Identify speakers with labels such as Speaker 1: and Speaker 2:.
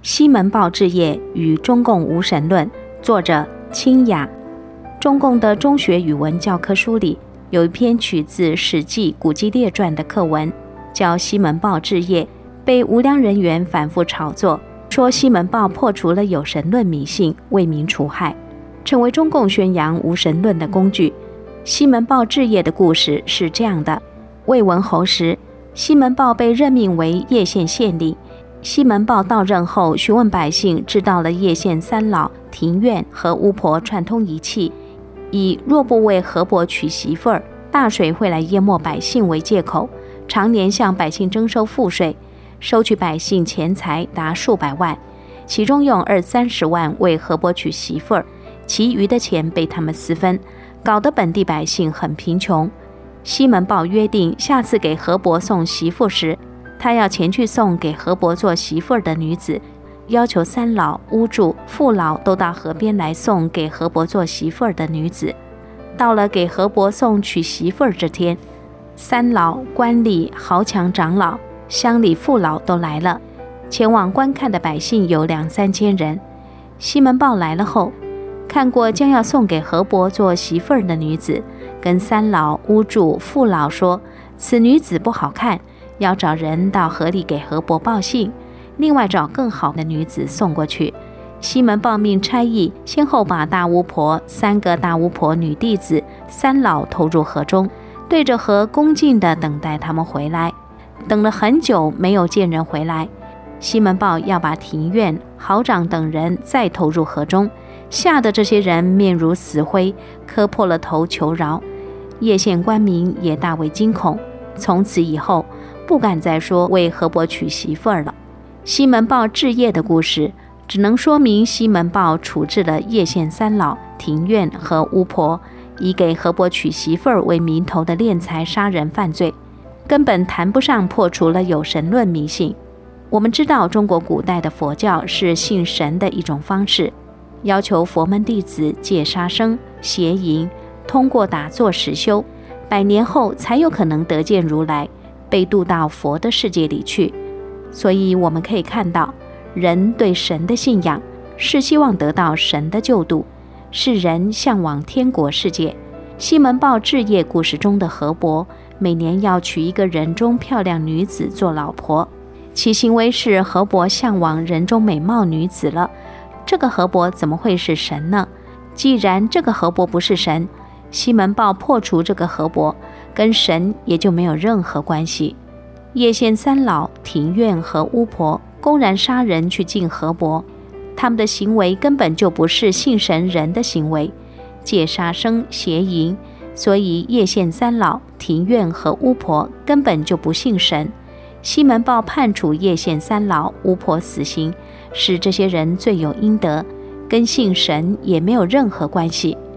Speaker 1: 西门豹治邺与中共无神论，作者清雅。中共的中学语文教科书里有一篇取自《史记·古迹列传》的课文，叫《西门豹治邺》，被无良人员反复炒作，说西门豹破除了有神论迷信，为民除害，成为中共宣扬无神论的工具。西门豹治邺的故事是这样的：魏文侯时，西门豹被任命为叶县县令。西门豹到任后，询问百姓，知道了叶县三老、庭院和巫婆串通一气，以若不为河伯娶媳妇儿，大水会来淹没百姓为借口，常年向百姓征收赋税，收取百姓钱财达数百万，其中用20-30万为河伯娶媳妇儿，其余的钱被他们私分，搞得本地百姓很贫穷。西门豹约定，下次给河伯送媳妇时，他要前去送给河伯做媳妇儿的女子，要求三老、巫祝、父老都到河边来送给河伯做媳妇儿的女子。到了给河伯送娶媳妇儿这天，三老、官吏、豪强长老、乡里父老都来了，前往观看的百姓有2-3千人。西门豹来了后，看过将要送给河伯做媳妇儿的女子，跟三老、巫祝、父老说，此女子不好看，要找人到河里给河伯报信，另外找更好的女子送过去。西门豹命差役先后把大巫婆、3个大巫婆女弟子、三老投入河中，对着河恭敬地等待他们回来。等了很久没有见人回来，西门豹要把庭院、豪长等人再投入河中，吓得这些人面如死灰，磕破了头求饶。叶县官民也大为惊恐，从此以后不敢再说为河伯娶媳妇儿了。西门豹治邺的故事只能说明西门豹处置了叶县三老、庭院和巫婆，以给河伯娶媳妇儿为名头的敛财杀人犯罪，根本谈不上破除了有神论迷信。我们知道中国古代的佛教是信神的一种方式，要求佛门弟子戒杀生、邪淫，通过打坐实修，100年后才有可能得见如来，被渡到佛的世界里去。所以我们可以看到，人对神的信仰是希望得到神的救度，是人向往天国世界。西门豹治邺故事中的河伯，每年要娶一个人中漂亮女子做老婆，其行为是河伯向往人中美貌女子了。这个河伯怎么会是神呢？既然这个河伯不是神，西门豹破除这个河伯，跟神也就没有任何关系。叶县三老、庭院和巫婆公然杀人去敬河伯，他们的行为根本就不是信神人的行为，戒杀生、邪淫，所以叶县三老、庭院和巫婆根本就不信神。西门豹判处叶县三老、巫婆死刑，使这些人罪有应得，跟信神也没有任何关系。